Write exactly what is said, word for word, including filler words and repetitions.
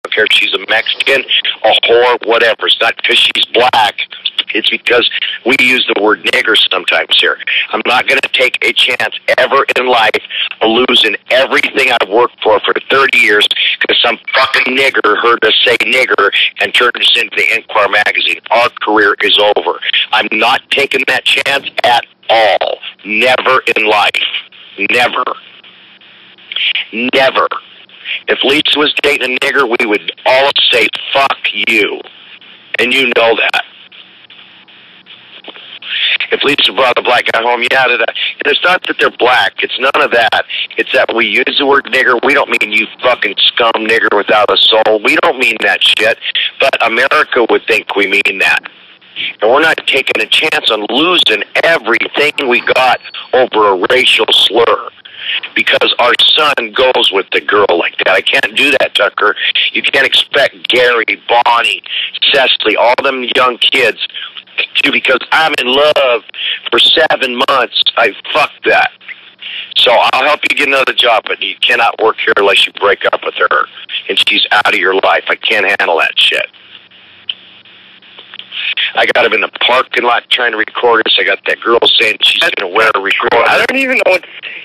don't care if she's a Mexican, a whore, whatever. It's not because she's black. It's because we use the word nigger sometimes here. I'm not going to take a chance ever in life of losing everything I've worked for for thirty years because some fucking nigger heard us say nigger and turned us into the Inquirer magazine. Our career is over. I'm not taking that chance at all. Never in life. Never. Never. If Lisa was dating a nigger, we would all say, fuck you. And you know that. If Lisa brought a black guy home, yeah, that, and it's not that they're black. It's none of that. It's that we use the word nigger. We don't mean you fucking scum nigger without a soul. We don't mean that shit. But America would think we mean that. And we're not taking a chance on losing everything we got over a racial slur. Because our son goes with the girl like that. I can't do that, Tucker. You can't expect Gary, Bonnie, Cecily, all them young kids to, because I'm in love for seven months. I fuck that. So I'll help you get another job, but you cannot work here unless you break up with her and she's out of your life. I can't handle that shit. I got him in the parking lot trying to record us. I got that girl saying she's going to wear a recorder. I don't even know what to